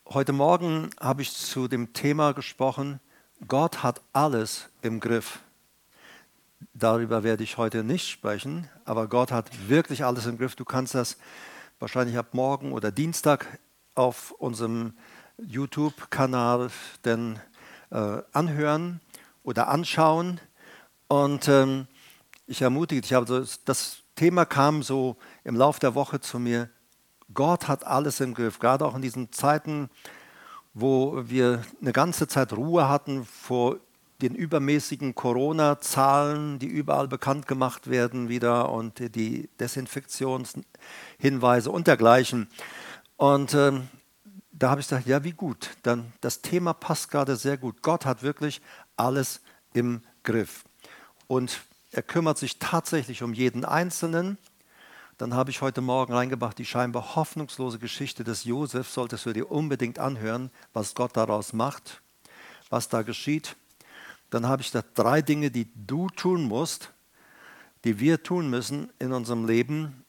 Heute Morgen habe ich zu dem Thema gesprochen, Gott hat alles im Griff. Darüber werde ich heute nicht sprechen, aber Gott hat wirklich alles im Griff. Du kannst das wahrscheinlich ab morgen oder Dienstag auf unserem YouTube-Kanal dann anhören oder anschauen. Und ich ermutige dich, also das Thema kam so im Laufe der Woche zu mir. Gott hat alles im Griff, gerade auch in diesen Zeiten, wo wir eine ganze Zeit Ruhe hatten vor den übermäßigen Corona-Zahlen, die überall bekannt gemacht werden wieder und die Desinfektionshinweise und dergleichen. Und da habe ich gesagt, ja, wie gut, dann das Thema passt gerade sehr gut. Gott hat wirklich alles im Griff und er kümmert sich tatsächlich um jeden Einzelnen. Dann habe ich heute Morgen reingebracht, die scheinbar hoffnungslose Geschichte des Josef, solltest du dir unbedingt anhören, was Gott daraus macht, was da geschieht. Dann habe ich da 3 Dinge, die du tun musst, die wir tun müssen in unserem Leben,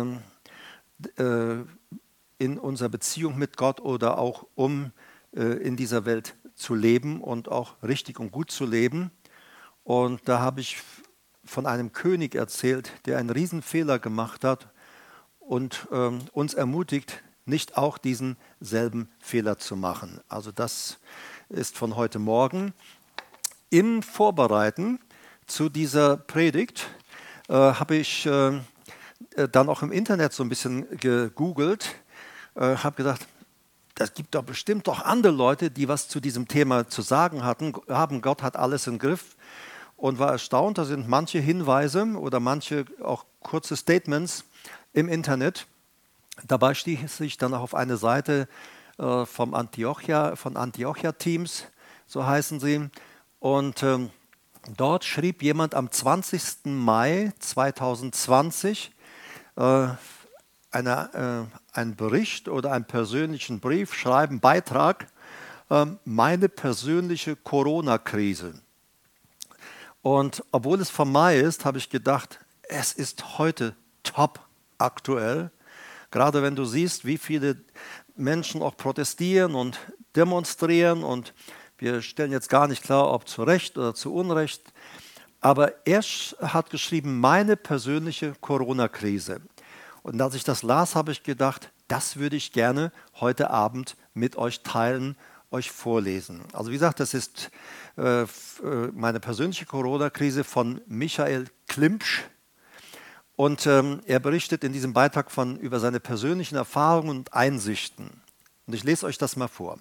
in unserer Beziehung mit Gott oder auch um in dieser Welt zu leben und auch richtig und gut zu leben. Und da habe ich von einem König erzählt, der einen Riesenfehler gemacht hat und uns ermutigt, nicht auch diesen selben Fehler zu machen. Also das ist von heute Morgen. Im Vorbereiten zu dieser Predigt habe ich dann auch im Internet so ein bisschen gegoogelt, habe gedacht, das gibt doch bestimmt doch andere Leute, die was zu diesem Thema zu sagen haben. Gott hat alles im Griff. Und war erstaunt, da sind manche Hinweise oder manche auch kurze Statements im Internet. Dabei stieß ich dann auch auf eine Seite von Antiochia-Teams, so heißen sie. Und dort schrieb jemand am 20. Mai 2020 einen Bericht oder einen persönlichen Brief, schreiben, Beitrag, meine persönliche Corona-Krise. Und obwohl es vom Mai ist, habe ich gedacht, es ist heute top aktuell. Gerade wenn du siehst, wie viele Menschen auch protestieren und demonstrieren. Und wir stellen jetzt gar nicht klar, ob zu Recht oder zu Unrecht. Aber er hat geschrieben, meine persönliche Corona-Krise. Und als ich das las, habe ich gedacht, das würde ich gerne heute Abend mit euch teilen, euch vorlesen. Also wie gesagt, das ist meine persönliche Corona-Krise von Michael Klimpsch. Und er berichtet in diesem Beitrag über seine persönlichen Erfahrungen und Einsichten. Und ich lese euch das mal vor.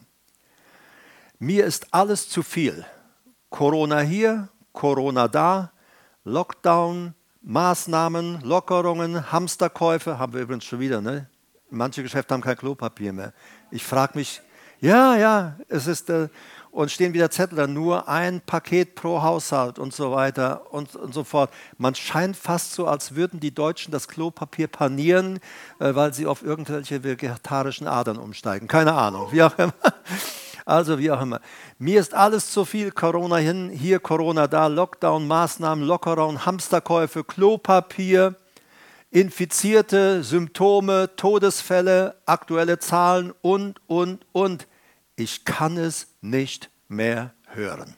Mir ist alles zu viel. Corona hier, Corona da, Lockdown, Maßnahmen, Lockerungen, Hamsterkäufe, haben wir übrigens schon wieder, ne? Manche Geschäfte haben kein Klopapier mehr. Ich frage mich, ja, es ist, und stehen wieder Zettel da, nur ein Paket pro Haushalt und so weiter und so fort. Man scheint fast so, als würden die Deutschen das Klopapier panieren, weil sie auf irgendwelche vegetarischen Adern umsteigen. Keine Ahnung, wie auch immer. Also wie auch immer. Mir ist alles zu viel, Corona hier, Corona da, Lockdown, Maßnahmen, Lockerung, Hamsterkäufe, Klopapier, Infizierte, Symptome, Todesfälle, aktuelle Zahlen und. Ich kann es nicht mehr hören.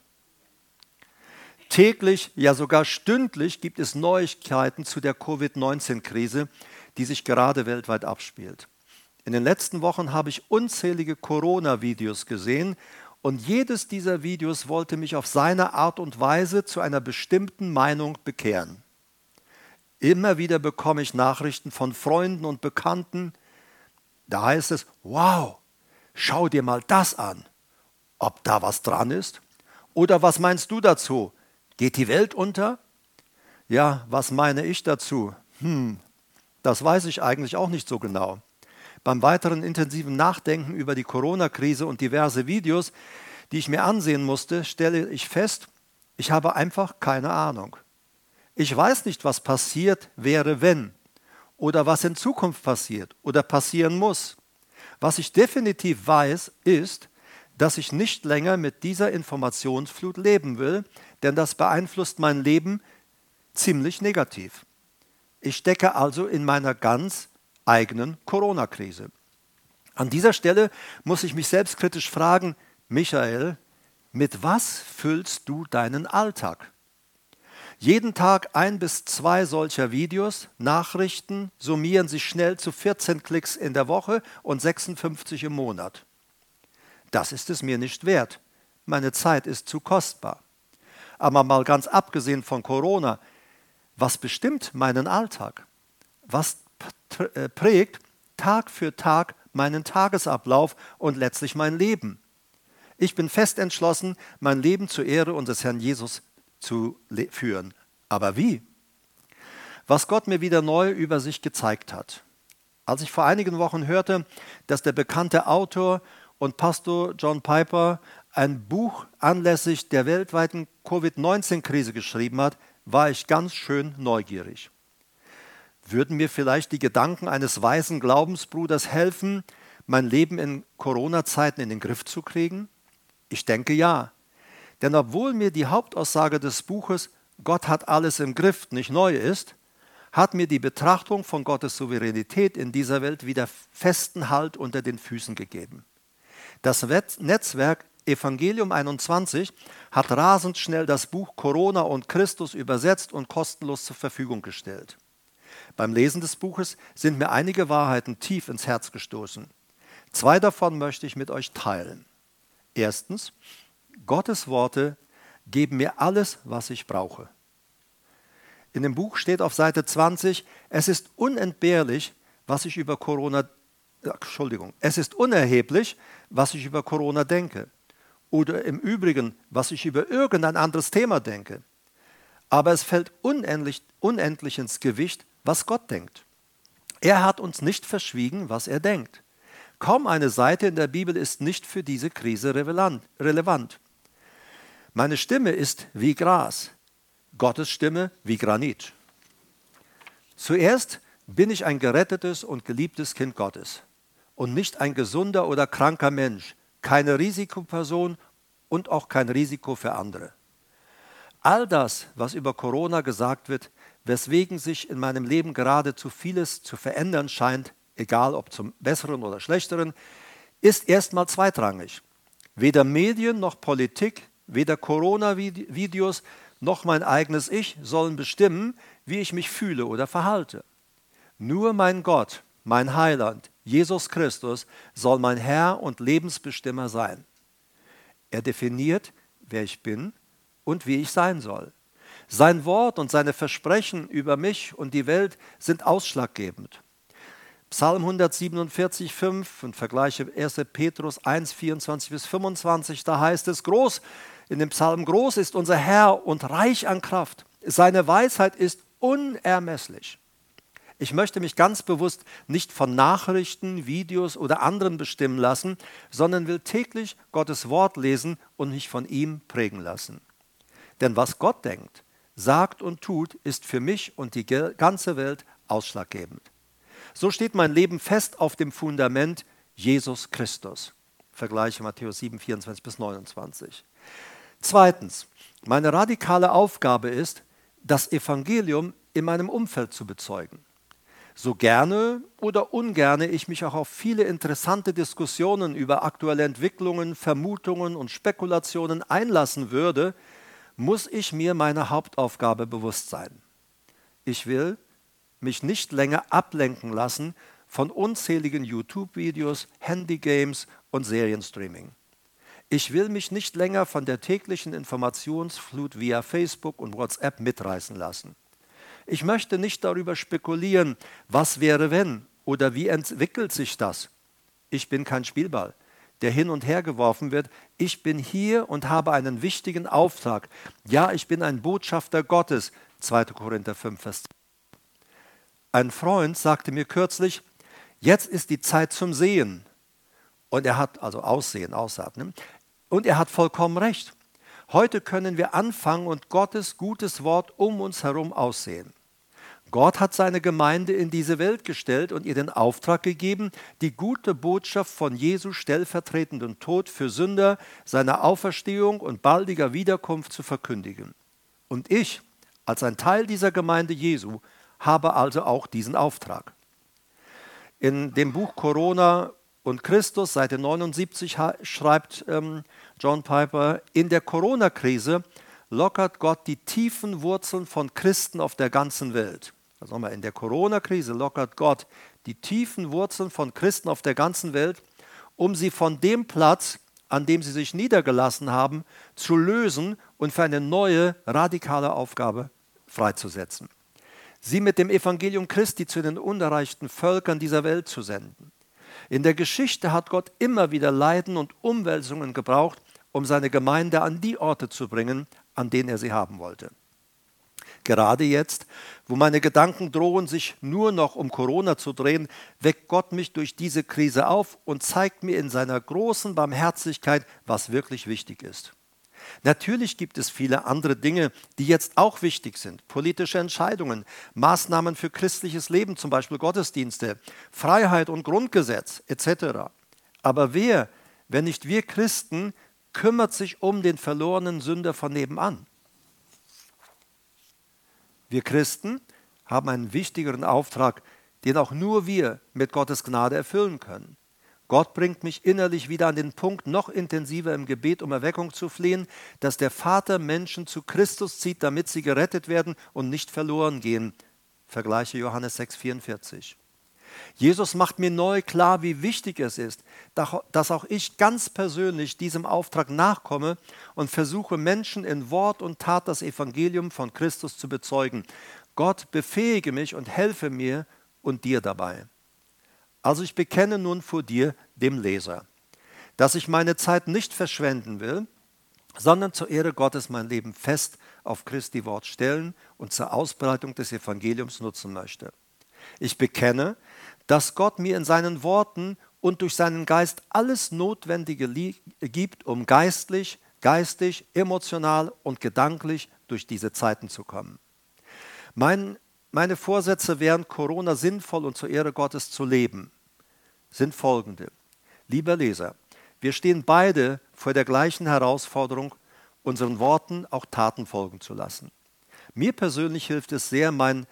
Täglich, ja sogar stündlich gibt es Neuigkeiten zu der Covid-19-Krise, die sich gerade weltweit abspielt. In den letzten Wochen habe ich unzählige Corona-Videos gesehen und jedes dieser Videos wollte mich auf seine Art und Weise zu einer bestimmten Meinung bekehren. Immer wieder bekomme ich Nachrichten von Freunden und Bekannten, da heißt es, wow, schau dir mal das an, ob da was dran ist. Oder was meinst du dazu? Geht die Welt unter? Ja, was meine ich dazu? Das weiß ich eigentlich auch nicht so genau. Beim weiteren intensiven Nachdenken über die Corona-Krise und diverse Videos, die ich mir ansehen musste, stelle ich fest, ich habe einfach keine Ahnung. Ich weiß nicht, was passiert wäre, wenn oder was in Zukunft passiert oder passieren muss. Was ich definitiv weiß, ist, dass ich nicht länger mit dieser Informationsflut leben will, denn das beeinflusst mein Leben ziemlich negativ. Ich stecke also in meiner ganz eigenen Corona-Krise. An dieser Stelle muss ich mich selbstkritisch fragen, Michael, mit was füllst du deinen Alltag? Jeden Tag 1 bis 2 solcher Videos, Nachrichten summieren sich schnell zu 14 Klicks in der Woche und 56 im Monat. Das ist es mir nicht wert. Meine Zeit ist zu kostbar. Aber mal ganz abgesehen von Corona, was bestimmt meinen Alltag? Was prägt Tag für Tag meinen Tagesablauf und letztlich mein Leben? Ich bin fest entschlossen, mein Leben zur Ehre unseres Herrn Jesus zu führen. Aber wie? Was Gott mir wieder neu über sich gezeigt hat. Als ich vor einigen Wochen hörte, dass der bekannte Autor und Pastor John Piper ein Buch anlässlich der weltweiten Covid-19-Krise geschrieben hat, war ich ganz schön neugierig. Würden mir vielleicht die Gedanken eines weisen Glaubensbruders helfen, mein Leben in Corona-Zeiten in den Griff zu kriegen? Ich denke ja. Denn obwohl mir die Hauptaussage des Buches Gott hat alles im Griff nicht neu ist, hat mir die Betrachtung von Gottes Souveränität in dieser Welt wieder festen Halt unter den Füßen gegeben. Das Netzwerk Evangelium 21 hat rasend schnell das Buch Corona und Christus übersetzt und kostenlos zur Verfügung gestellt. Beim Lesen des Buches sind mir einige Wahrheiten tief ins Herz gestoßen. 2 davon möchte ich mit euch teilen. Erstens, Gottes Worte geben mir alles, was ich brauche. In dem Buch steht auf Seite 20, es ist unerheblich, was ich über Corona denke. Oder im Übrigen, was ich über irgendein anderes Thema denke. Aber es fällt unendlich ins Gewicht, was Gott denkt. Er hat uns nicht verschwiegen, was er denkt. Kaum eine Seite in der Bibel ist nicht für diese Krise relevant. Meine Stimme ist wie Gras, Gottes Stimme wie Granit. Zuerst bin ich ein gerettetes und geliebtes Kind Gottes und nicht ein gesunder oder kranker Mensch, keine Risikoperson und auch kein Risiko für andere. All das, was über Corona gesagt wird, weswegen sich in meinem Leben geradezu vieles zu verändern scheint, egal ob zum Besseren oder Schlechteren, ist erstmal zweitrangig. Weder Medien noch Politik, weder Corona-Videos noch mein eigenes Ich sollen bestimmen, wie ich mich fühle oder verhalte. Nur mein Gott, mein Heiland, Jesus Christus, soll mein Herr und Lebensbestimmer sein. Er definiert, wer ich bin und wie ich sein soll. Sein Wort und seine Versprechen über mich und die Welt sind ausschlaggebend. Psalm 147,5 und vergleiche 1. Petrus 1, 24 bis 25, da heißt es, in dem Psalm, groß ist unser Herr und reich an Kraft. Seine Weisheit ist unermesslich. Ich möchte mich ganz bewusst nicht von Nachrichten, Videos oder anderen bestimmen lassen, sondern will täglich Gottes Wort lesen und mich von ihm prägen lassen. Denn was Gott denkt, sagt und tut, ist für mich und die ganze Welt ausschlaggebend. So steht mein Leben fest auf dem Fundament Jesus Christus. Vergleiche Matthäus 7, 24 bis 29. Zweitens, meine radikale Aufgabe ist, das Evangelium in meinem Umfeld zu bezeugen. So gerne oder ungerne ich mich auch auf viele interessante Diskussionen über aktuelle Entwicklungen, Vermutungen und Spekulationen einlassen würde, muss ich mir meiner Hauptaufgabe bewusst sein. Ich will mich nicht länger ablenken lassen von unzähligen YouTube-Videos, Handygames und Serienstreaming. Ich will mich nicht länger von der täglichen Informationsflut via Facebook und WhatsApp mitreißen lassen. Ich möchte nicht darüber spekulieren, was wäre wenn oder wie entwickelt sich das. Ich bin kein Spielball, der hin und her geworfen wird. Ich bin hier und habe einen wichtigen Auftrag. Ja, ich bin ein Botschafter Gottes. 2. Korinther 5, Vers 10. Ein Freund sagte mir kürzlich, jetzt ist die Zeit zum Sehen. Und er hat, also Aussehen, Ausatmen. Und er hat vollkommen recht. Heute können wir anfangen und Gottes gutes Wort um uns herum aussehen. Gott hat seine Gemeinde in diese Welt gestellt und ihr den Auftrag gegeben, die gute Botschaft von Jesu stellvertretenden Tod für Sünder, seiner Auferstehung und baldiger Wiederkunft zu verkündigen. Und ich, als ein Teil dieser Gemeinde Jesu, habe also auch diesen Auftrag. In dem Buch Corona und Christus, Seite 79 schreibt John Piper, in der Corona-Krise lockert Gott die tiefen Wurzeln von Christen auf der ganzen Welt. Also nochmal, in der Corona-Krise lockert Gott die tiefen Wurzeln von Christen auf der ganzen Welt, um sie von dem Platz, an dem sie sich niedergelassen haben, zu lösen und für eine neue, radikale Aufgabe freizusetzen. Sie mit dem Evangelium Christi zu den unerreichten Völkern dieser Welt zu senden. In der Geschichte hat Gott immer wieder Leiden und Umwälzungen gebraucht, um seine Gemeinde an die Orte zu bringen, an denen er sie haben wollte. Gerade jetzt, wo meine Gedanken drohen, sich nur noch um Corona zu drehen, weckt Gott mich durch diese Krise auf und zeigt mir in seiner großen Barmherzigkeit, was wirklich wichtig ist. Natürlich gibt es viele andere Dinge, die jetzt auch wichtig sind. Politische Entscheidungen, Maßnahmen für christliches Leben, zum Beispiel Gottesdienste, Freiheit und Grundgesetz etc. Aber wer, wenn nicht wir Christen, kümmert sich um den verlorenen Sünder von nebenan? Wir Christen haben einen wichtigeren Auftrag, den auch nur wir mit Gottes Gnade erfüllen können. Gott bringt mich innerlich wieder an den Punkt, noch intensiver im Gebet um Erweckung zu flehen, dass der Vater Menschen zu Christus zieht, damit sie gerettet werden und nicht verloren gehen. Vergleiche Johannes 6,44. Jesus macht mir neu klar, wie wichtig es ist, dass auch ich ganz persönlich diesem Auftrag nachkomme und versuche, Menschen in Wort und Tat das Evangelium von Christus zu bezeugen. Gott, befähige mich und helfe mir und dir dabei. Also ich bekenne nun vor dir, dem Leser, dass ich meine Zeit nicht verschwenden will, sondern zur Ehre Gottes mein Leben fest auf Christi Wort stellen und zur Ausbreitung des Evangeliums nutzen möchte. Ich bekenne, dass Gott mir in seinen Worten und durch seinen Geist alles Notwendige gibt, um geistig, emotional und gedanklich durch diese Zeiten zu kommen. Meine Vorsätze während Corona sinnvoll und zur Ehre Gottes zu leben, sind folgende. Lieber Leser, wir stehen beide vor der gleichen Herausforderung, unseren Worten auch Taten folgen zu lassen. Mir persönlich hilft es sehr, meinen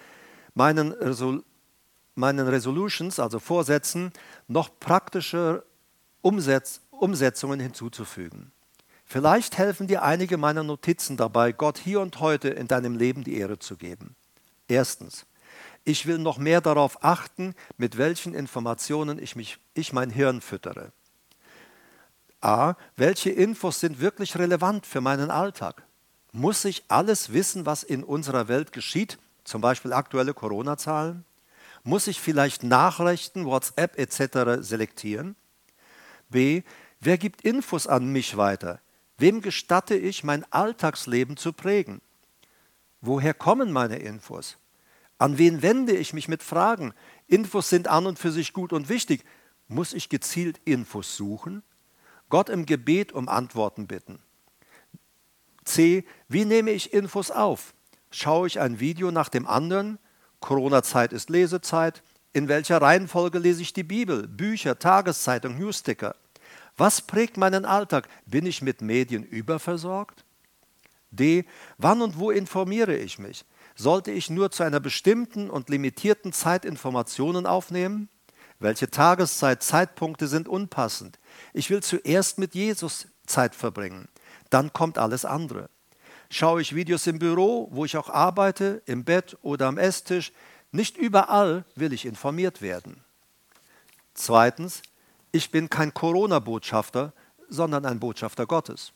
Resolutions, also Vorsätzen, noch praktische Umsetzungen hinzuzufügen. Vielleicht helfen dir einige meiner Notizen dabei, Gott hier und heute in deinem Leben die Ehre zu geben. Erstens, ich will noch mehr darauf achten, mit welchen Informationen ich mein Hirn füttere. A. Welche Infos sind wirklich relevant für meinen Alltag? Muss ich alles wissen, was in unserer Welt geschieht, zum Beispiel aktuelle Corona-Zahlen? Muss ich vielleicht Nachrichten, WhatsApp etc. selektieren? B. Wer gibt Infos an mich weiter? Wem gestatte ich, mein Alltagsleben zu prägen? Woher kommen meine Infos? An wen wende ich mich mit Fragen? Infos sind an und für sich gut und wichtig. Muss ich gezielt Infos suchen? Gott im Gebet um Antworten bitten. C. Wie nehme ich Infos auf? Schaue ich ein Video nach dem anderen? Corona-Zeit ist Lesezeit. In welcher Reihenfolge lese ich die Bibel, Bücher, Tageszeitung, Newsticker? Was prägt meinen Alltag? Bin ich mit Medien überversorgt? D. Wann und wo informiere ich mich? Sollte ich nur zu einer bestimmten und limitierten Zeit Informationen aufnehmen? Welche Tageszeit, Zeitpunkte sind unpassend? Ich will zuerst mit Jesus Zeit verbringen. Dann kommt alles andere. Schaue ich Videos im Büro, wo ich auch arbeite, im Bett oder am Esstisch? Nicht überall will ich informiert werden. Zweitens, ich bin kein Corona-Botschafter, sondern ein Botschafter Gottes.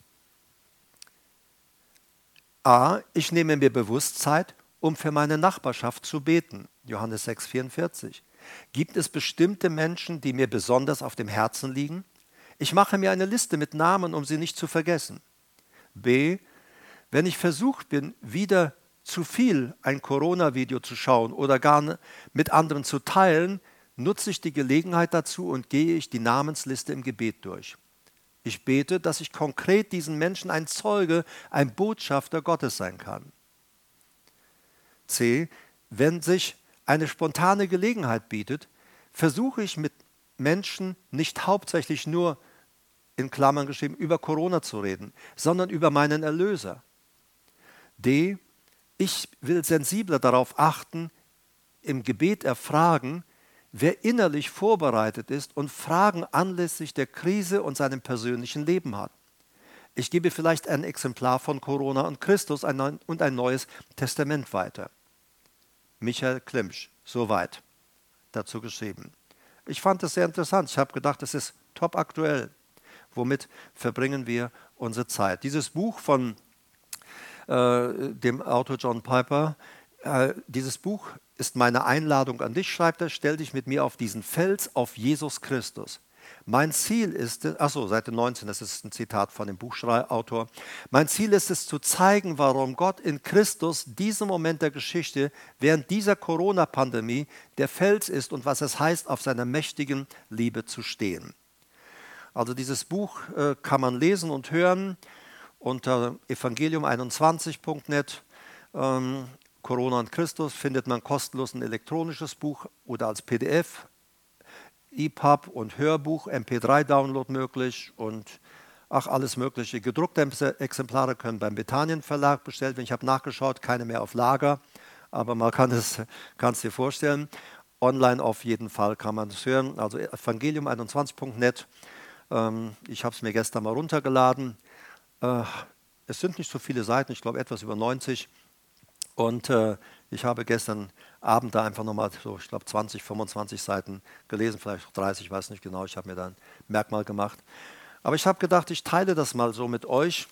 A. Ich nehme mir bewusst Zeit, um für meine Nachbarschaft zu beten. Johannes 6,44. Gibt es bestimmte Menschen, die mir besonders auf dem Herzen liegen? Ich mache mir eine Liste mit Namen, um sie nicht zu vergessen. B. Wenn ich versucht bin, wieder zu viel ein Corona-Video zu schauen oder gar mit anderen zu teilen, nutze ich die Gelegenheit dazu und gehe ich die Namensliste im Gebet durch. Ich bete, dass ich konkret diesen Menschen ein Zeuge, ein Botschafter Gottes sein kann. C. Wenn sich eine spontane Gelegenheit bietet, versuche ich mit Menschen nicht hauptsächlich nur, in Klammern geschrieben, über Corona zu reden, sondern über meinen Erlöser. D. Ich will sensibler darauf achten, im Gebet erfragen, wer innerlich vorbereitet ist und Fragen anlässlich der Krise und seinem persönlichen Leben hat. Ich gebe vielleicht ein Exemplar von Corona und Christus und ein neues Testament weiter. Michael Klimsch, soweit dazu geschrieben. Ich fand es sehr interessant. Ich habe gedacht, es ist top aktuell. Womit verbringen wir unsere Zeit? Dieses Buch von dem Autor John Piper, dieses Buch ist meine Einladung an dich, schreibt er, stell dich mit mir auf diesen Fels, auf Jesus Christus. Mein Ziel ist, Seite 19, das ist ein Zitat von dem Buchautor. Mein Ziel ist es, zu zeigen, warum Gott in Christus diesem Moment der Geschichte während dieser Corona-Pandemie der Fels ist und was es heißt, auf seiner mächtigen Liebe zu stehen. Also dieses Buch kann man lesen und hören unter evangelium21.net. Corona und Christus findet man kostenlos ein elektronisches Buch oder als PDF, EPUB und Hörbuch, MP3-Download möglich und alles mögliche. Gedruckte Exemplare können beim Bethanien Verlag bestellt werden. Ich habe nachgeschaut, keine mehr auf Lager, aber man kann es dir vorstellen. Online auf jeden Fall kann man es hören, also evangelium21.net. Ich habe es mir gestern mal runtergeladen. Es sind nicht so viele Seiten, ich glaube etwas über 90. Und ich habe gestern Abend da einfach nochmal so, ich glaube 20, 25 Seiten gelesen, vielleicht auch 30, ich weiß nicht genau, ich habe mir da ein Merkmal gemacht. Aber ich habe gedacht, ich teile das mal so mit euch,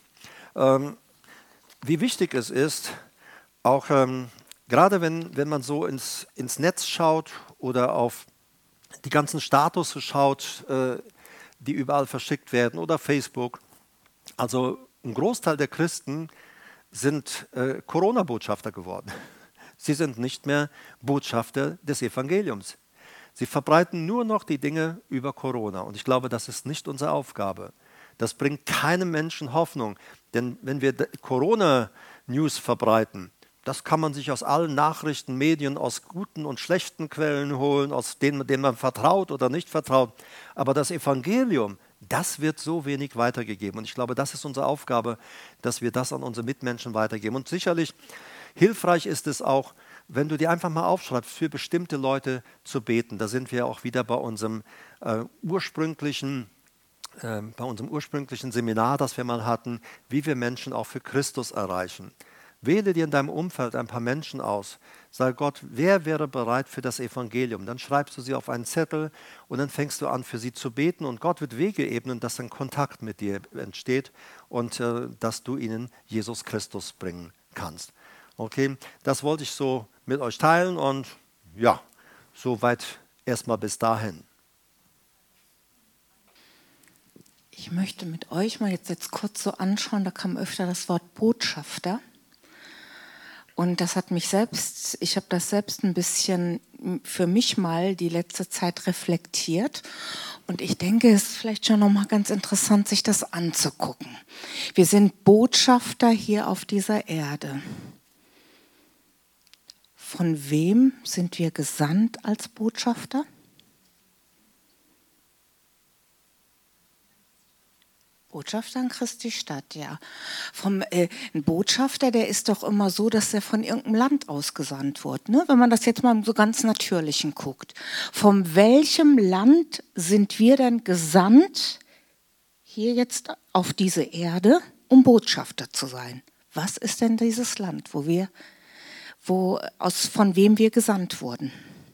wie wichtig es ist, auch gerade wenn man so ins Netz schaut oder auf die ganzen Status schaut, die überall verschickt werden oder Facebook. Also ein Großteil der Christen sind Corona-Botschafter geworden. Sie sind nicht mehr Botschafter des Evangeliums. Sie verbreiten nur noch die Dinge über Corona. Und ich glaube, das ist nicht unsere Aufgabe. Das bringt keinem Menschen Hoffnung. Denn wenn wir Corona-News verbreiten, das kann man sich aus allen Nachrichten, Medien, aus guten und schlechten Quellen holen, aus denen man vertraut oder nicht vertraut. Aber das Evangelium, das wird so wenig weitergegeben. Und ich glaube, das ist unsere Aufgabe, dass wir das an unsere Mitmenschen weitergeben. Und sicherlich hilfreich ist es auch, wenn du dir einfach mal aufschreibst, für bestimmte Leute zu beten. Da sind wir auch wieder bei unserem ursprünglichen Seminar, das wir mal hatten, wie wir Menschen auch für Christus erreichen. Wähle dir in deinem Umfeld ein paar Menschen aus. Sag Gott, wer wäre bereit für das Evangelium? Dann schreibst du sie auf einen Zettel und dann fängst du an, für sie zu beten. Und Gott wird Wege ebnen, dass ein Kontakt mit dir entsteht und dass du ihnen Jesus Christus bringen kannst. Okay, das wollte ich so mit euch teilen und ja, soweit erstmal bis dahin. Ich möchte mit euch mal jetzt kurz so anschauen, da kam öfter das Wort Botschafter. Und das hat mich selbst, ich habe das selbst ein bisschen für mich mal die letzte Zeit reflektiert. Und ich denke, es ist vielleicht schon nochmal ganz interessant, sich das anzugucken. Wir sind Botschafter hier auf dieser Erde. Von wem sind wir gesandt als Botschafter? Botschafter an Christi Stadt, ja. Ein Botschafter, der ist doch immer so, dass er von irgendeinem Land ausgesandt wird. Ne? Wenn man das jetzt mal so ganz Natürlichen guckt. Von welchem Land sind wir denn gesandt, hier jetzt auf diese Erde, um Botschafter zu sein? Was ist denn dieses Land, von wem wir gesandt wurden?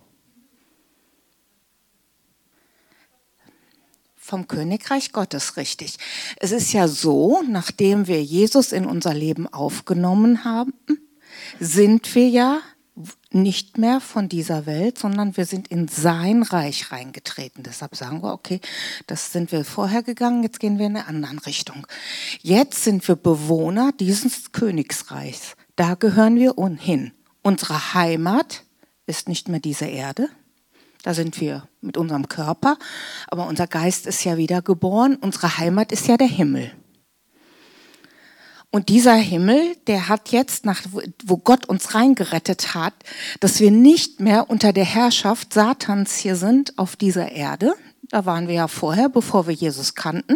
Vom Königreich Gottes, richtig. Es ist ja so, nachdem wir Jesus in unser Leben aufgenommen haben, sind wir ja nicht mehr von dieser Welt, sondern wir sind in sein Reich reingetreten. Deshalb sagen wir, okay, das sind wir vorher gegangen, jetzt gehen wir in eine andere Richtung. Jetzt sind wir Bewohner dieses Königsreichs. Da gehören wir hin. Unsere Heimat ist nicht mehr diese Erde. Da sind wir mit unserem Körper, aber unser Geist ist ja wieder geboren. Unsere Heimat ist ja der Himmel. Und dieser Himmel, der hat jetzt, wo Gott uns reingerettet hat, dass wir nicht mehr unter der Herrschaft Satans hier sind auf dieser Erde. Da waren wir ja vorher, bevor wir Jesus kannten.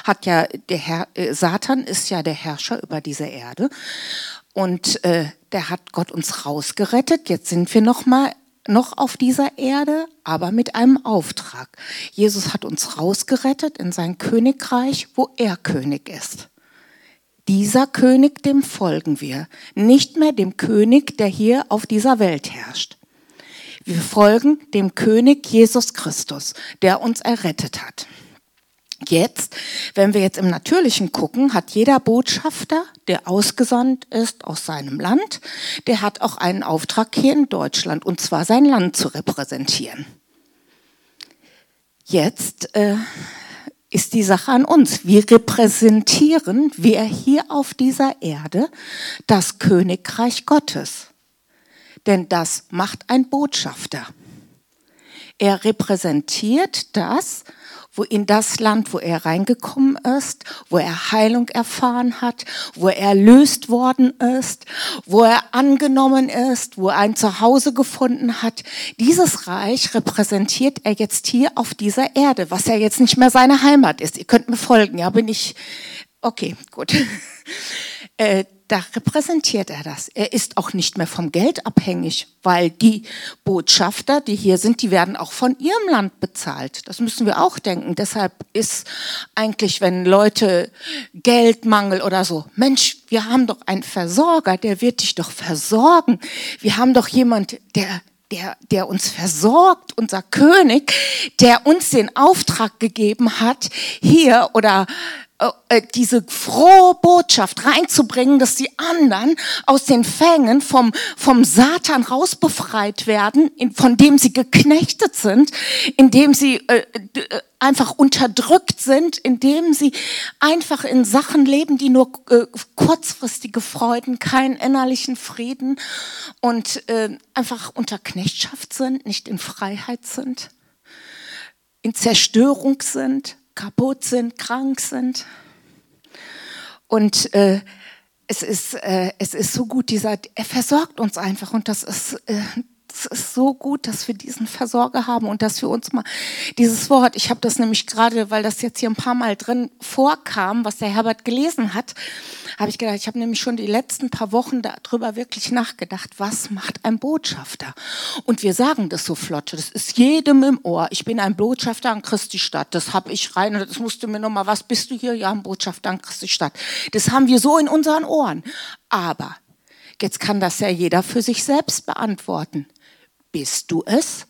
Satan ist ja der Herrscher über diese Erde. Und der hat Gott uns rausgerettet. Jetzt sind wir nochmal noch auf dieser Erde, aber mit einem Auftrag. Jesus hat uns rausgerettet in sein Königreich, wo er König ist. Dieser König, dem folgen wir, nicht mehr dem König, der hier auf dieser Welt herrscht. Wir folgen dem König Jesus Christus, der uns errettet hat. Jetzt, wenn wir jetzt im Natürlichen gucken, hat jeder Botschafter, der ausgesandt ist aus seinem Land, der hat auch einen Auftrag hier in Deutschland, und zwar sein Land zu repräsentieren. Jetzt ist die Sache an uns. Wir repräsentieren, wir hier auf dieser Erde, das Königreich Gottes. Denn das macht ein Botschafter. Er repräsentiert das, wo in das Land, wo er reingekommen ist, wo er Heilung erfahren hat, wo er erlöst worden ist, wo er angenommen ist, wo er ein Zuhause gefunden hat. Dieses Reich repräsentiert er jetzt hier auf dieser Erde, was ja jetzt nicht mehr seine Heimat ist. Ihr könnt mir folgen, ja, bin ich... Okay, gut. Da repräsentiert er das. Er ist auch nicht mehr vom Geld abhängig, weil die Botschafter, die hier sind, die werden auch von ihrem Land bezahlt. Das müssen wir auch denken. Deshalb ist eigentlich, wenn Leute Geldmangel oder so, Mensch, wir haben doch einen Versorger, der wird dich doch versorgen. Wir haben doch jemand, der uns versorgt, unser König, der uns den Auftrag gegeben hat, hier oder diese frohe Botschaft reinzubringen, dass die anderen aus den Fängen vom Satan rausbefreit werden, von dem sie geknechtet sind, in dem sie einfach unterdrückt sind, in dem sie einfach in Sachen leben, die nur kurzfristige Freuden, keinen innerlichen Frieden und einfach unter Knechtschaft sind, nicht in Freiheit sind, in Zerstörung sind, kaputt sind, krank sind. Und es ist so gut, er versorgt uns einfach, und das ist so gut, dass wir diesen Versorger haben und dass wir uns mal dieses Wort, ich habe das nämlich gerade, weil das jetzt hier ein paar Mal drin vorkam, was der Herbert gelesen hat, habe ich gedacht, ich habe nämlich schon die letzten paar Wochen darüber wirklich nachgedacht, was macht ein Botschafter? Und wir sagen das so flott, das ist jedem im Ohr. Ich bin ein Botschafter an Christi Stadt, das habe ich rein, und das musste mir nochmal, was bist du hier? Ja, ein Botschafter an Christi Stadt. Das haben wir so in unseren Ohren. Aber jetzt kann das ja jeder für sich selbst beantworten. Bist du es?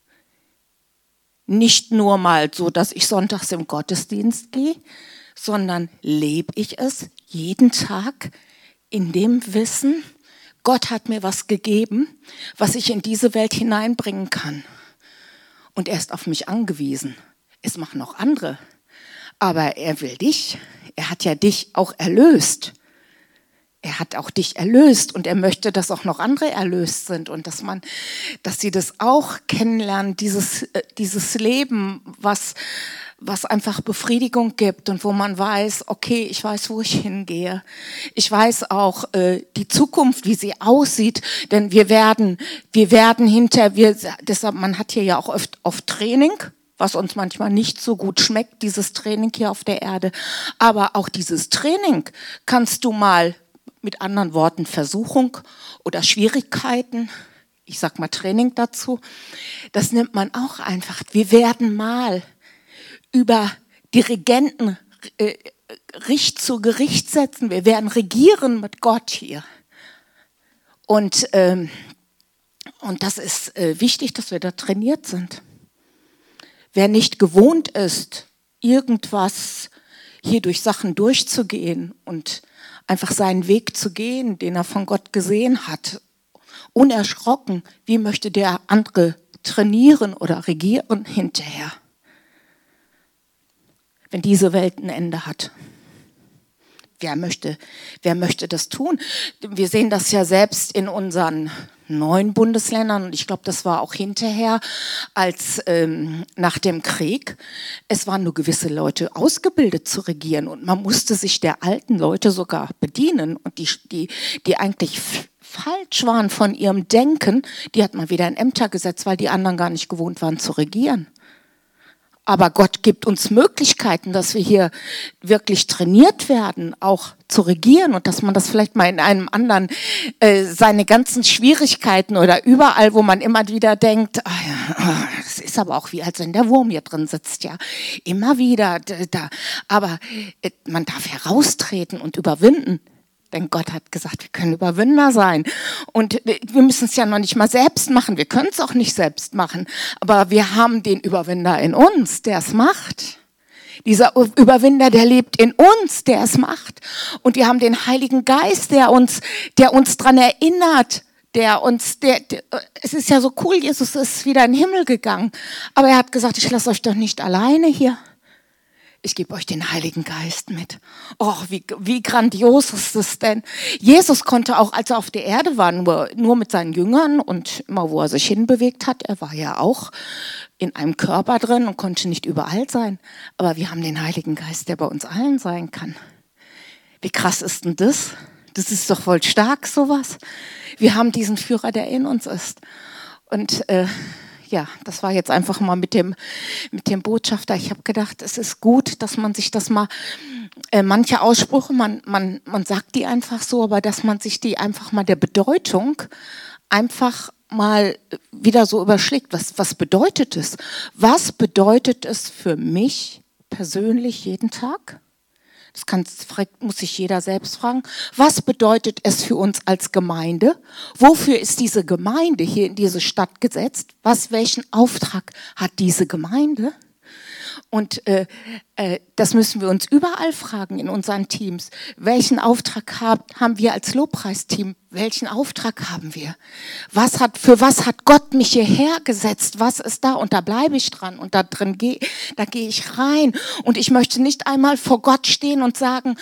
Nicht nur mal so, dass ich sonntags im Gottesdienst gehe, sondern lebe ich es jeden Tag in dem Wissen, Gott hat mir was gegeben, was ich in diese Welt hineinbringen kann. Und er ist auf mich angewiesen. Es machen auch andere. Aber er will dich. Er hat ja dich auch erlöst. Er hat auch dich erlöst, und er möchte, dass auch noch andere erlöst sind und dass sie das auch kennenlernen, dieses Leben, was einfach Befriedigung gibt und wo man weiß, okay, ich weiß, wo ich hingehe. Ich weiß auch die Zukunft, wie sie aussieht, denn deshalb, man hat hier ja auch oft Training, was uns manchmal nicht so gut schmeckt, dieses Training hier auf der Erde. Aber auch dieses Training kannst du mal, mit anderen Worten Versuchung oder Schwierigkeiten, ich sag mal Training dazu, das nimmt man auch einfach. Wir werden mal über Dirigenten zu Gericht setzen, wir werden regieren mit Gott hier. Und das ist wichtig, dass wir da trainiert sind. Wer nicht gewohnt ist, irgendwas hier durch Sachen durchzugehen und einfach seinen Weg zu gehen, den er von Gott gesehen hat, unerschrocken, wie möchte der andere trainieren oder regieren hinterher, wenn diese Welt ein Ende hat? Wer möchte das tun? Wir sehen das ja selbst in unseren 9 Bundesländern, und ich glaube, das war auch hinterher, als nach dem Krieg, es waren nur gewisse Leute ausgebildet zu regieren, und man musste sich der alten Leute sogar bedienen, und die eigentlich falsch waren von ihrem Denken, die hat man wieder in Ämter gesetzt, weil die anderen gar nicht gewohnt waren zu regieren. Aber Gott gibt uns Möglichkeiten, dass wir hier wirklich trainiert werden, auch zu regieren und dass man das vielleicht mal in einem anderen, seine ganzen Schwierigkeiten oder überall, wo man immer wieder denkt, das ist aber auch wie, als wenn der Wurm hier drin sitzt, ja, immer wieder da. Aber man darf heraustreten und überwinden. Denn Gott hat gesagt, wir können Überwinder sein. Und wir müssen es ja noch nicht mal selbst machen. Wir können es auch nicht selbst machen. Aber wir haben den Überwinder in uns, der es macht. Dieser Überwinder, der lebt in uns, der es macht. Und wir haben den Heiligen Geist, der uns dran erinnert. Es ist ja so cool, Jesus ist wieder in den Himmel gegangen. Aber er hat gesagt, ich lasse euch doch nicht alleine hier. Ich gebe euch den Heiligen Geist mit. Oh, wie grandios ist das denn? Jesus konnte auch, als er auf der Erde war, nur mit seinen Jüngern und immer, wo er sich hinbewegt hat, er war ja auch in einem Körper drin und konnte nicht überall sein. Aber wir haben den Heiligen Geist, der bei uns allen sein kann. Wie krass ist denn das? Das ist doch voll stark, sowas. Wir haben diesen Führer, der in uns ist. Und ja, das war jetzt einfach mal mit dem Botschafter. Ich habe gedacht, es ist gut, dass man sich das mal, manche Aussprüche, man sagt die einfach so, aber dass man sich die einfach mal der Bedeutung einfach mal wieder so überschlägt. Was bedeutet es? Was bedeutet es für mich persönlich jeden Tag? Muss sich jeder selbst fragen. Was bedeutet es für uns als Gemeinde? Wofür ist diese Gemeinde hier in diese Stadt gesetzt? Welchen Auftrag hat diese Gemeinde? Und das müssen wir uns überall fragen in unseren Teams. Welchen Auftrag haben wir als Lobpreisteam? Welchen Auftrag haben wir? Für was hat Gott mich hierher gesetzt? Was ist da? Und da bleibe ich dran. Und da gehe ich rein. Und ich möchte nicht einmal vor Gott stehen und sagen,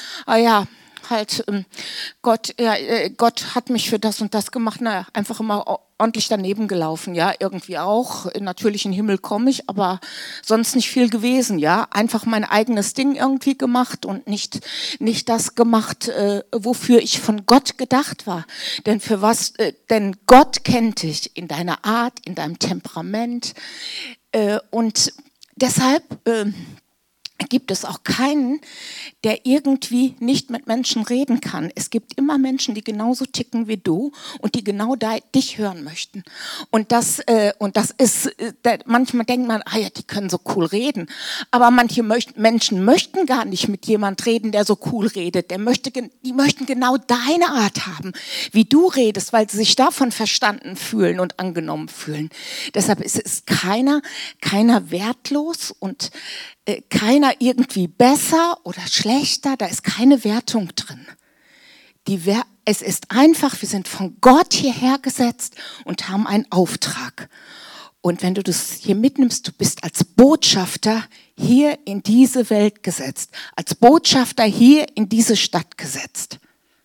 Gott hat mich für das und das gemacht. Naja, einfach immer ordentlich daneben gelaufen, ja, irgendwie auch. Natürlich in den Himmel komme ich, aber sonst nicht viel gewesen, ja. Einfach mein eigenes Ding irgendwie gemacht und nicht das gemacht, wofür ich von Gott gedacht war. Denn Gott kennt dich in deiner Art, in deinem Temperament. Und deshalb gibt es auch keinen, der irgendwie nicht mit Menschen reden kann. Es gibt immer Menschen, die genauso ticken wie du und die genau dich hören möchten. Und das ist, manchmal denkt man, ja, die können so cool reden. Aber manche Menschen möchten gar nicht mit jemand reden, der so cool redet. Die möchten genau deine Art haben, wie du redest, weil sie sich davon verstanden fühlen und angenommen fühlen. Deshalb ist keiner wertlos und keiner irgendwie besser oder schlechter, da ist keine Wertung drin. Es ist einfach, wir sind von Gott hierher gesetzt und haben einen Auftrag. Und wenn du das hier mitnimmst, du bist als Botschafter hier in diese Welt gesetzt, als Botschafter hier in diese Stadt gesetzt.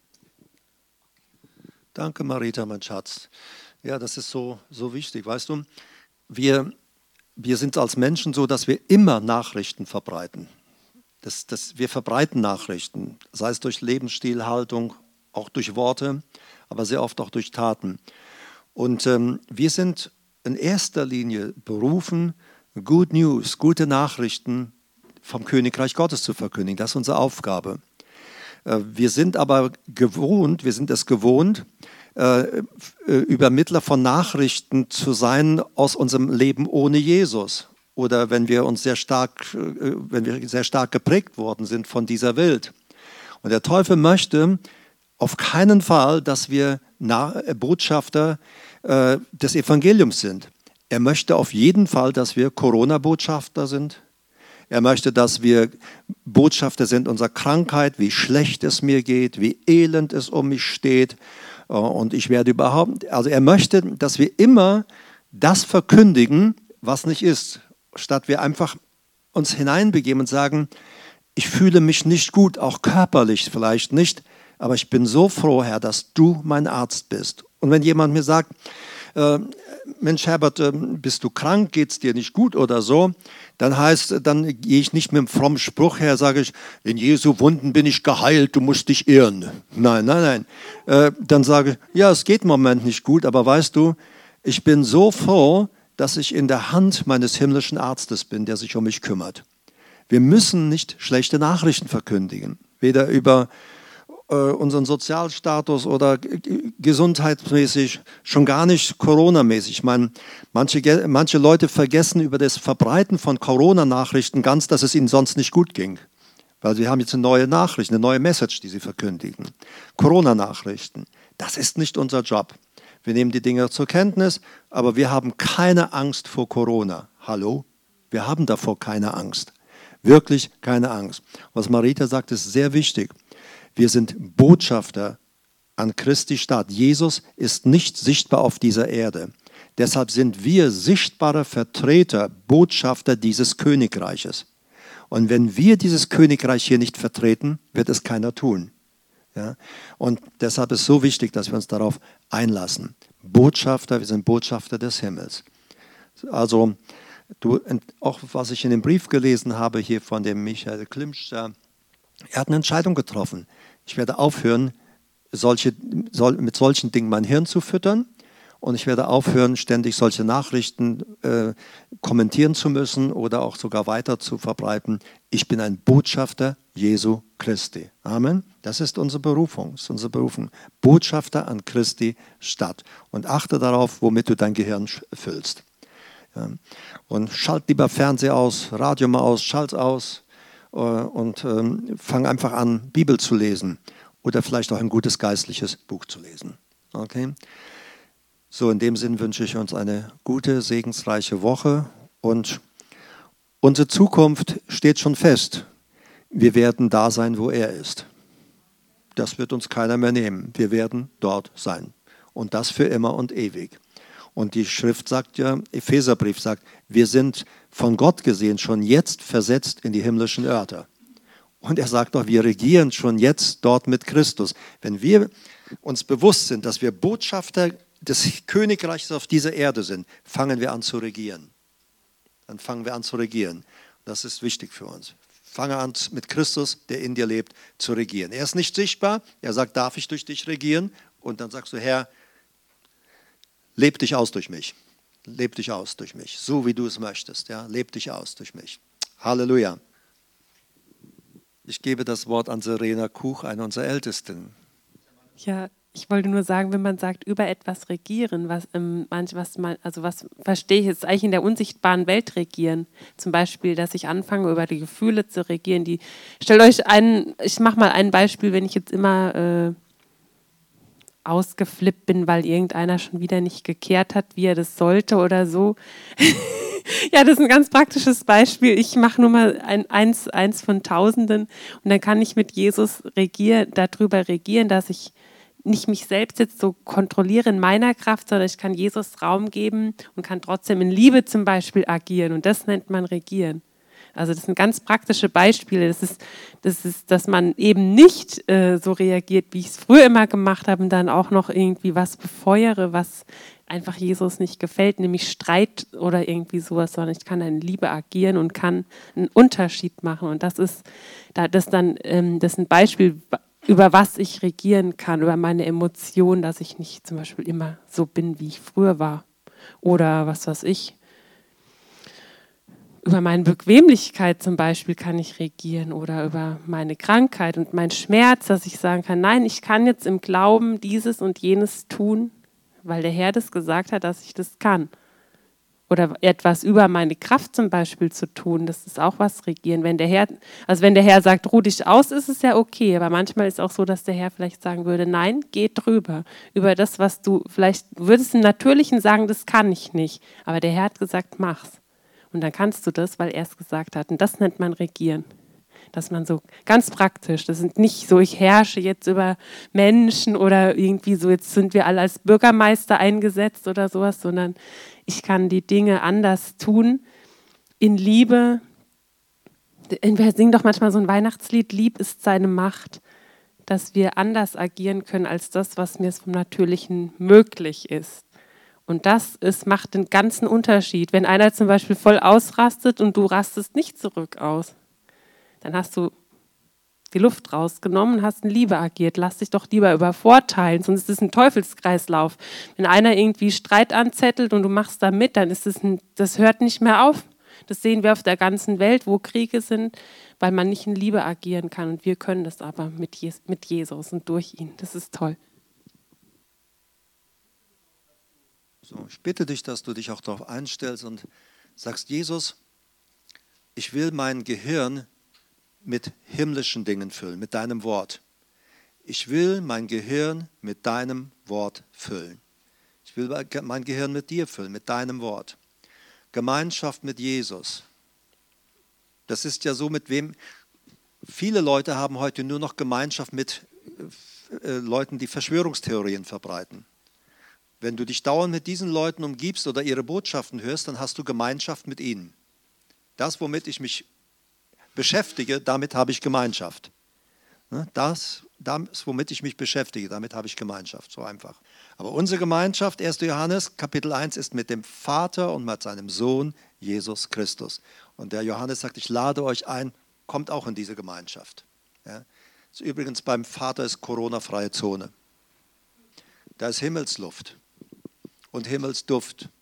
Danke, Marita, mein Schatz. Ja, das ist so wichtig, weißt du, wir sind als Menschen so, dass wir immer Nachrichten verbreiten. Wir verbreiten Nachrichten, sei es durch Lebensstil, Haltung, auch durch Worte, aber sehr oft auch durch Taten. Und wir sind in erster Linie berufen, Good News, gute Nachrichten vom Königreich Gottes zu verkündigen. Das ist unsere Aufgabe. Wir sind aber es gewohnt, Übermittler von Nachrichten zu sein aus unserem Leben ohne Jesus. Oder wenn wir sehr stark geprägt worden sind von dieser Welt. Und der Teufel möchte auf keinen Fall, dass wir Botschafter des Evangeliums sind. Er möchte auf jeden Fall, dass wir Corona-Botschafter sind. Er möchte, dass wir Botschafter sind unserer Krankheit, wie schlecht es mir geht, wie elend es um mich steht. Und er möchte, dass wir immer das verkündigen, was nicht ist, statt wir einfach uns hineinbegeben und sagen, ich fühle mich nicht gut, auch körperlich vielleicht nicht, aber ich bin so froh, Herr, dass du mein Arzt bist. Und wenn jemand mir sagt, Mensch Herbert, bist du krank, geht es dir nicht gut oder so, dann gehe ich nicht mit einem frommen Spruch her, sage ich, in Jesu Wunden bin ich geheilt, du musst dich irren. Nein. Dann sage ich, ja, es geht im Moment nicht gut, aber weißt du, ich bin so froh, dass ich in der Hand meines himmlischen Arztes bin, der sich um mich kümmert. Wir müssen nicht schlechte Nachrichten verkündigen, weder über unseren Sozialstatus oder gesundheitsmäßig, schon gar nicht Corona-mäßig. Ich meine, manche Leute vergessen über das Verbreiten von Corona-Nachrichten ganz, dass es ihnen sonst nicht gut ging. Weil sie haben jetzt eine neue Nachricht, eine neue Message, die sie verkündigen. Corona-Nachrichten, das ist nicht unser Job. Wir nehmen die Dinge zur Kenntnis, aber wir haben keine Angst vor Corona. Hallo? Wir haben davor keine Angst. Wirklich keine Angst. Was Marita sagt, ist sehr wichtig. Wir sind Botschafter an Christi Stadt. Jesus ist nicht sichtbar auf dieser Erde. Deshalb sind wir sichtbare Vertreter, Botschafter dieses Königreiches. Und wenn wir dieses Königreich hier nicht vertreten, wird es keiner tun. Ja? Und deshalb ist es so wichtig, dass wir uns darauf einlassen. Botschafter, wir sind Botschafter des Himmels. Also, auch was ich in dem Brief gelesen habe hier von dem Michael Klimsch, er hat eine Entscheidung getroffen. Ich werde aufhören, mit solchen Dingen mein Hirn zu füttern, und ich werde aufhören, ständig solche Nachrichten kommentieren zu müssen oder auch sogar weiter zu verbreiten. Ich bin ein Botschafter Jesu Christi. Amen. Das ist unsere Berufung. Das ist unsere Berufung. Botschafter an Christi Stadt. Und achte darauf, womit du dein Gehirn füllst. Ja. Und schalt lieber Fernseher aus, Radio mal aus, schalt aus und fang einfach an, Bibel zu lesen oder vielleicht auch ein gutes geistliches Buch zu lesen. Okay? So, in dem Sinn wünsche ich uns eine gute, segensreiche Woche, und unsere Zukunft steht schon fest. Wir werden da sein, wo er ist. Das wird uns keiner mehr nehmen. Wir werden dort sein. Und das für immer und ewig. Und die Schrift sagt ja, Epheserbrief sagt, wir sind von Gott gesehen schon jetzt versetzt in die himmlischen Örter. Und er sagt auch, wir regieren schon jetzt dort mit Christus. Wenn wir uns bewusst sind, dass wir Botschafter des Königreichs auf dieser Erde sind, fangen wir an zu regieren. Dann fangen wir an zu regieren. Das ist wichtig für uns. Fange an, mit Christus, der in dir lebt, zu regieren. Er ist nicht sichtbar. Er sagt, darf ich durch dich regieren? Und dann sagst du, Herr, leb dich aus durch mich. Leb dich aus durch mich, so wie du es möchtest. Ja? Leb dich aus durch mich. Halleluja. Ich gebe das Wort an Serena Kuch, eine unserer Ältesten. Ja, ich wollte nur sagen, wenn man sagt, über etwas regieren, was verstehe ich jetzt eigentlich in der unsichtbaren Welt regieren. Zum Beispiel, dass ich anfange, über die Gefühle zu regieren. Stellt euch ich mache mal ein Beispiel, wenn ich jetzt immer ausgeflippt bin, weil irgendeiner schon wieder nicht gekehrt hat, wie er das sollte oder so. Ja, das ist ein ganz praktisches Beispiel. Ich mache nur mal eins von Tausenden, und dann kann ich mit Jesus darüber regieren, dass ich nicht mich selbst jetzt so kontrolliere in meiner Kraft, sondern ich kann Jesus Raum geben und kann trotzdem in Liebe zum Beispiel agieren. Und das nennt man Regieren. Also das sind ganz praktische Beispiele. Das ist, dass man eben nicht so reagiert, wie ich es früher immer gemacht habe, und dann auch noch irgendwie was befeuere, was einfach Jesus nicht gefällt, nämlich Streit oder irgendwie sowas, sondern ich kann in Liebe agieren und kann einen Unterschied machen. Und das ist ein Beispiel, über was ich regieren kann, über meine Emotionen, dass ich nicht zum Beispiel immer so bin, wie ich früher war. Oder was weiß ich. Über meine Bequemlichkeit zum Beispiel kann ich regieren, oder über meine Krankheit und meinen Schmerz, dass ich sagen kann, nein, ich kann jetzt im Glauben dieses und jenes tun, weil der Herr das gesagt hat, dass ich das kann. Oder etwas über meine Kraft zum Beispiel zu tun, das ist auch was regieren. Wenn der Herr sagt, ruh dich aus, ist es ja okay. Aber manchmal ist es auch so, dass der Herr vielleicht sagen würde, nein, geh drüber. Über das, was du, vielleicht würdest du im Natürlichen sagen, das kann ich nicht. Aber der Herr hat gesagt, mach's. Und dann kannst du das, weil er es gesagt hat. Und das nennt man Regieren. Dass man so ganz praktisch, das sind nicht so, ich herrsche jetzt über Menschen oder irgendwie so, jetzt sind wir alle als Bürgermeister eingesetzt oder sowas, sondern ich kann die Dinge anders tun, in Liebe. Wir singen doch manchmal so ein Weihnachtslied, lieb ist seine Macht, dass wir anders agieren können als das, was mir vom Natürlichen möglich ist. Und das macht den ganzen Unterschied. Wenn einer zum Beispiel voll ausrastet und du rastest nicht zurück aus, dann hast du die Luft rausgenommen und hast in Liebe agiert. Lass dich doch lieber übervorteilen, sonst ist es ein Teufelskreislauf. Wenn einer irgendwie Streit anzettelt und du machst da mit, dann ist das hört nicht mehr auf. Das sehen wir auf der ganzen Welt, wo Kriege sind, weil man nicht in Liebe agieren kann. Und wir können das aber mit Jesus und durch ihn. Das ist toll. So, ich bitte dich, dass du dich auch darauf einstellst und sagst, Jesus, ich will mein Gehirn mit himmlischen Dingen füllen, mit deinem Wort. Ich will mein Gehirn mit deinem Wort füllen. Ich will mein Gehirn mit dir füllen, mit deinem Wort. Gemeinschaft mit Jesus. Das ist ja so, mit wem viele Leute haben heute nur noch Gemeinschaft mit Leuten, die Verschwörungstheorien verbreiten. Wenn du dich dauernd mit diesen Leuten umgibst oder ihre Botschaften hörst, dann hast du Gemeinschaft mit ihnen. Das, womit ich mich beschäftige, damit habe ich Gemeinschaft. Das, womit ich mich beschäftige, damit habe ich Gemeinschaft, so einfach. Aber unsere Gemeinschaft, 1. Johannes, Kapitel 1, ist mit dem Vater und mit seinem Sohn Jesus Christus. Und der Johannes sagt, ich lade euch ein, kommt auch in diese Gemeinschaft. Ja. Übrigens beim Vater ist Corona-freie Zone. Da ist Himmelsluft und Himmelsduft.